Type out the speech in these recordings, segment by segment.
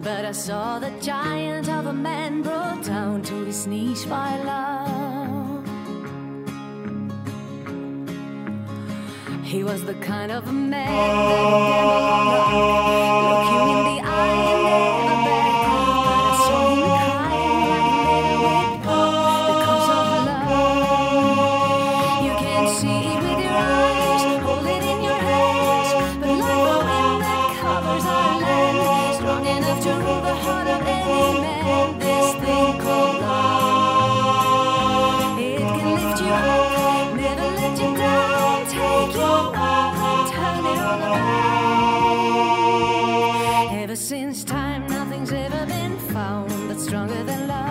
but I saw the giant of a man brought down to his knees by love. He was the kind of a man that gambled on luck, look you in the eye and never back off. But I saw him crying like a little wet pup because of love. You can't see it with your eyes, hold it in your hands, but like the wind that covers our land, strong enough to rule the heart of any man. This thing called love, it can lift you up, never let you down, take you up and turn it all around. Ever since time, nothing's ever been found that's stronger than love.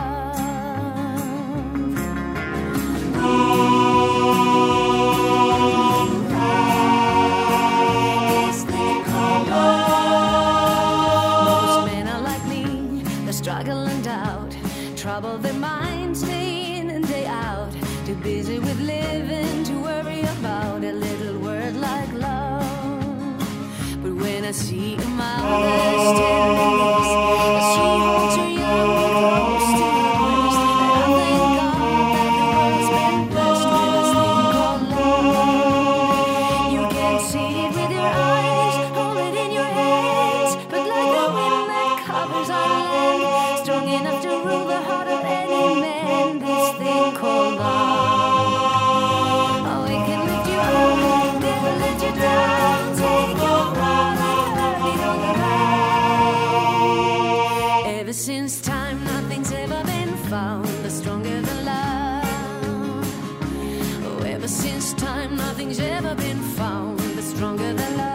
This thing called love. Most men are like me, they struggle and doubt, trouble their minds day in and day out, too busy with living to worry about a little word like love. But when I see a mother's tenderness, as she holds her young close to her breast, then I thank God that the world's been blessed with this thing called love. You can't see it with your eyes, hold it in your hands, but like the wind that covers our land, strong enough to rule the heart of any man. This thing called love, oh, it can lift you up, never let you down, take you up and turn it all around. Ever since time, nothing's ever been found that's stronger than love. Oh, ever since time, nothing's ever been found that's stronger than love.